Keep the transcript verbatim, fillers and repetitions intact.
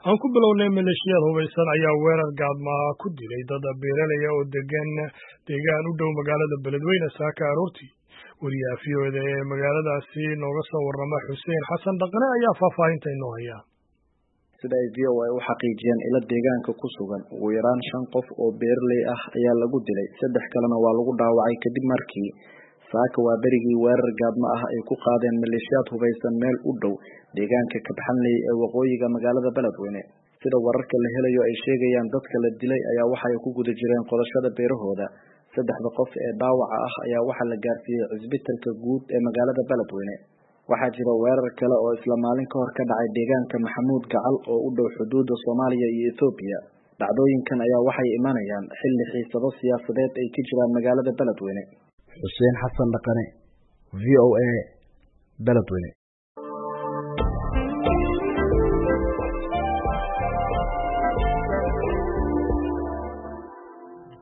aan ku bilownay maleeshiyad hubaysan ayaa weerar gaadmaha ku dilay dad beeraley oo degan deegaan u dhow magaalada Beledweyne saaka aroortii. Wariyaha V O A ee magaaladaasi nooga soo warrama Xuseen Xasan Dhaqane ayaa faahfaahinta inoo haya. Sida ay V O A u xaqiijiyeen ila deegaanka ku sugan ugu yaraan shan qof oo beeraley ah ayaa lagu dilay, saddex kalena waa lagu dhaawacay kadib markii saaka waa berigii weerar gaadma ah ay ku qaadeen maleeshiyad hubaysan meel u dhow deegaanka Kabxanley ee waqooyiga magaalada Beledweyne. Sida wararka la helayo ay sheegayaan dadka la dilay ayaa waxa ay ku guda jireen qodashada beerahooda. Saddexda qof ee dhaawaca ah ayaa waxa la gaarsiiyay cisbitaalka guud ee magaalada Beledweyne. Waxaa jira weerar kale oo isla maalin ka hor ka dhacay deegaanka Maxamuud Gacal oo u dhow xuduudda Soomaaliya iyo Itoobiya. Dhacdooyinkan ayaa waxay imanayaan xilli xiisado siyaasadeed ay ka jiraan magaalada Beledweyne. Xuseen Xasan Dhaqane, V O A, Beledweyne.